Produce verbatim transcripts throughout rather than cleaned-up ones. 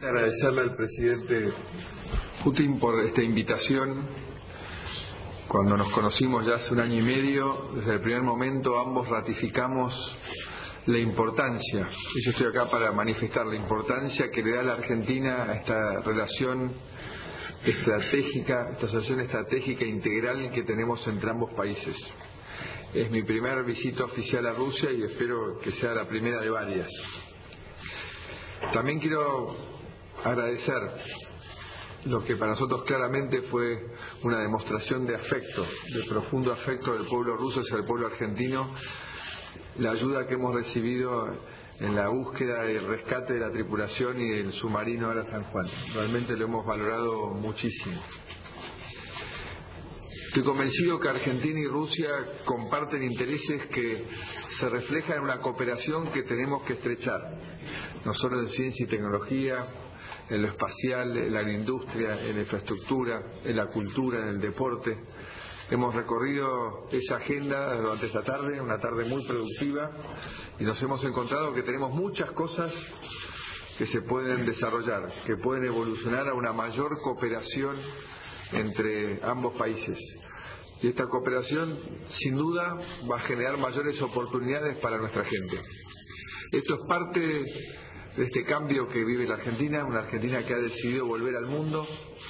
agradecerle al presidente Putin por esta invitación. Cuando nos conocimos ya hace un año y medio, desde el primer momento ambos ratificamos la importancia, y yo estoy acá para manifestar la importancia que le da la Argentina a esta relación estratégica, esta asociación estratégica integral que tenemos entre ambos países. Es mi primera visita oficial a Rusia y espero que sea la primera de varias. También quiero agradecer lo que para nosotros claramente fue una demostración de afecto, de profundo afecto del pueblo ruso hacia el pueblo argentino, la ayuda que hemos recibido en la búsqueda y el rescate de la tripulación y del submarino Ara San Juan. Realmente lo hemos valorado muchísimo. Estoy convencido que Argentina y Rusia comparten intereses que se reflejan en una cooperación que tenemos que estrechar, no solo en ciencia y tecnología, en lo espacial, en la agroindustria, en la infraestructura, en la cultura, en el deporte. Hemos recorrido esa agenda durante esta tarde, una tarde muy productiva, y nos hemos encontrado que tenemos muchas cosas que se pueden desarrollar, que pueden evolucionar a una mayor cooperación entre ambos países. Y esta cooperación, sin duda, va a generar mayores oportunidades para nuestra gente. Esto es parte de este cambio que vive la Argentina, una Argentina que ha decidido volver al mundo,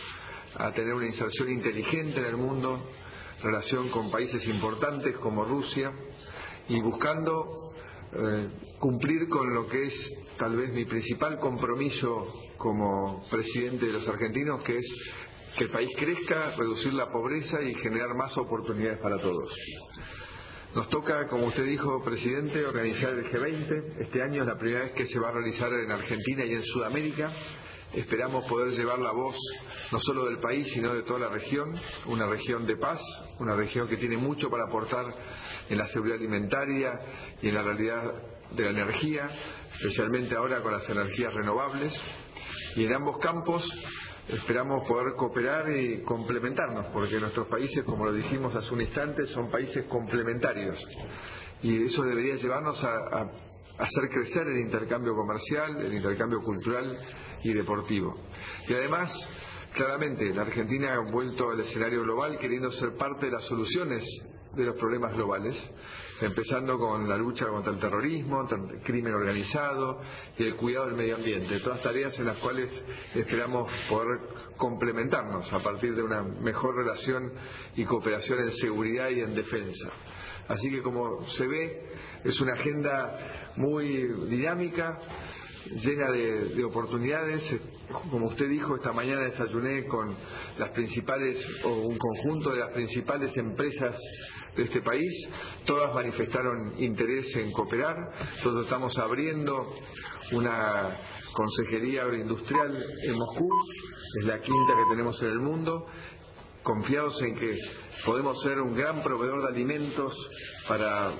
a tener una inserción inteligente en el mundo, relación con países importantes como Rusia, y buscando eh, cumplir con lo que es tal vez mi principal compromiso como presidente de los argentinos, que es que el país crezca, reducir la pobreza y generar más oportunidades para todos. Nos toca, como usted dijo, presidente, organizar el G veinte. Este año es la primera vez que se va a realizar en Argentina y en Sudamérica. Esperamos poder llevar la voz no solo del país, sino de toda la región, una región de paz, una región que tiene mucho para aportar en la seguridad alimentaria y en la realidad de la energía, especialmente ahora con las energías renovables. Y en ambos campos esperamos poder cooperar y complementarnos, porque nuestros países, como lo dijimos hace un instante, son países complementarios. Y eso debería llevarnos a, a hacer crecer el intercambio comercial, el intercambio cultural y deportivo. Y además, claramente, la Argentina ha vuelto al escenario global queriendo ser parte de las soluciones de los problemas globales, empezando con la lucha contra el terrorismo, el crimen organizado y el cuidado del medio ambiente, todas tareas en las cuales esperamos poder complementarnos a partir de una mejor relación y cooperación en seguridad y en defensa. Así que, como se ve, es una agenda muy dinámica, llena de, de oportunidades. Como usted dijo, esta mañana desayuné con las principales, o un conjunto de las principales empresas de este país. Todas manifestaron interés en cooperar. Nosotros estamos abriendo una consejería agroindustrial en Moscú, es la quinta que tenemos en el mundo, confiados en que podemos ser un gran proveedor de alimentos para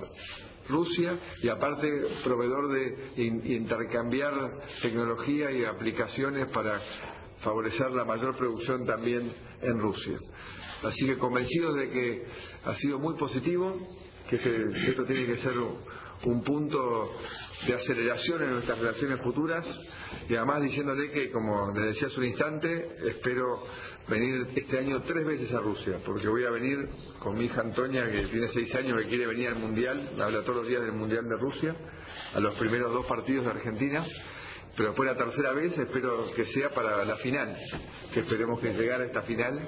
Rusia y aparte proveedor de intercambiar tecnología y aplicaciones para favorecer la mayor producción también en Rusia. Así que convencidos de que ha sido muy positivo, que, este, que esto tiene que ser un, un punto de aceleración en nuestras relaciones futuras, y además diciéndole que, como le decía hace un instante, espero venir este año tres veces a Rusia, porque voy a venir con mi hija Antonia, que tiene seis años, que quiere venir al Mundial, habla todos los días del Mundial de Rusia, a los primeros dos partidos de Argentina, pero después la tercera vez espero que sea para la final, que esperemos que llegara a esta final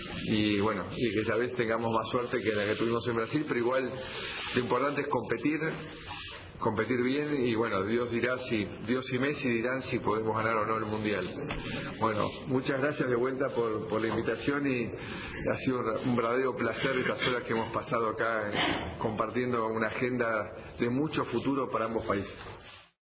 y bueno, y que esta vez tengamos más suerte que la que tuvimos en Brasil, pero igual lo importante es competir, competir bien, y bueno, Dios dirá si, Dios y Messi dirán si podemos ganar o no el Mundial. Bueno, muchas gracias de vuelta por, por la invitación, y ha sido un verdadero placer estas horas que hemos pasado acá eh, compartiendo una agenda de mucho futuro para ambos países.